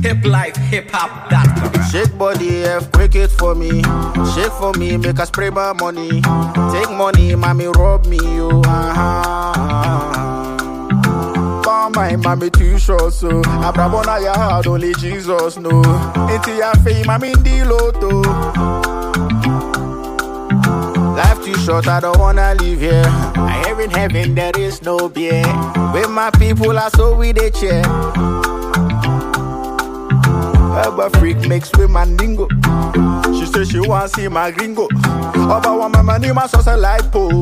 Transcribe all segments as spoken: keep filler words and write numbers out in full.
hip life, hip hop, dot com. Shake body, F, quick it for me. Shake for me, make us spray my money. Take money, mommy, rob me, you. Uh-huh. My mommy too short, so I brabona ya hard, only Jesus know. Into your fame, I'm in the lotto. Life too short, I don't wanna live here. I hear in heaven there is no beer. With my people, I saw with a chair. Herba freak mix with my dingo. She say she want see my gringo. Oba want my money, my sauce a light pole.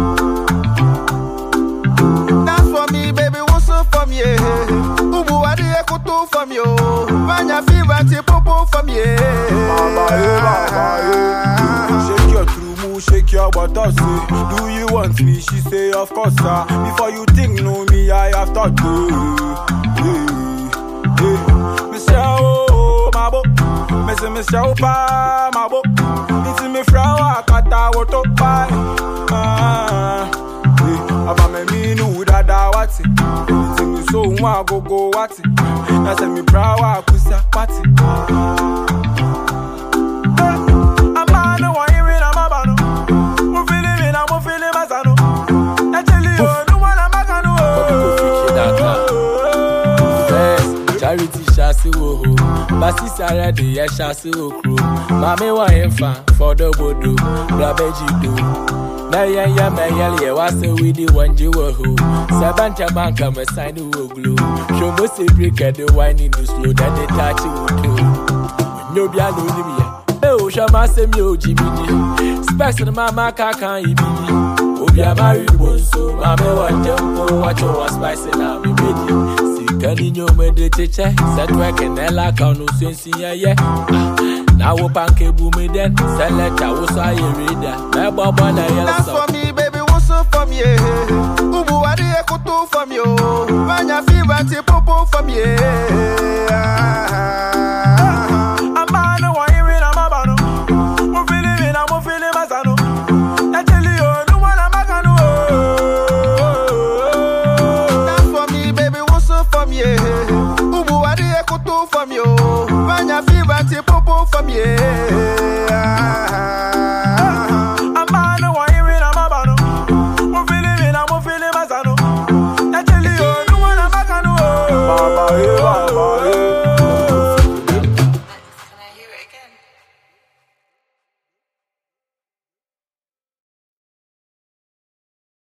That's for me, baby, what's up from you? Ubu wadi ekutu from you. Vanya fever, ti popo from you. Mama, eh, mama, eh. Shake your true move, shake your butter, say. Do you want me? She say, of course, sir. Before you think, know me, I have thought to. Yeah, yeah. Michelle, mabo. Mese Michelle, pa, mabo. It's me flower, kata, woto, pa. Ah, yeah. Aba me minu, dada, wati. It's me so, mwa, go, go, wati. I say me flower, kusa, wati. Charity shasi wo ho, basi sara de ya shasi wo kro. Mame wa enfa for the bodo, brabeji do. Na ya ya me yel ye wa se we di wanje wo ho. Sabanta banka me sign wo glue. Show mo se break the wine in the slow that they touch wo do. Nyo bia no ni me. E o sha ma se mi o jibidi. Specs na mama ka kan ibidi. Obi amari bonso, mame wa tempo, watch your spice na me ready. Kani nyome de cheche, set work and ella kanu sensi ya ye. Na wo panke bu me den, select a wo sa ye reader. Me baba na yellow. That's for me,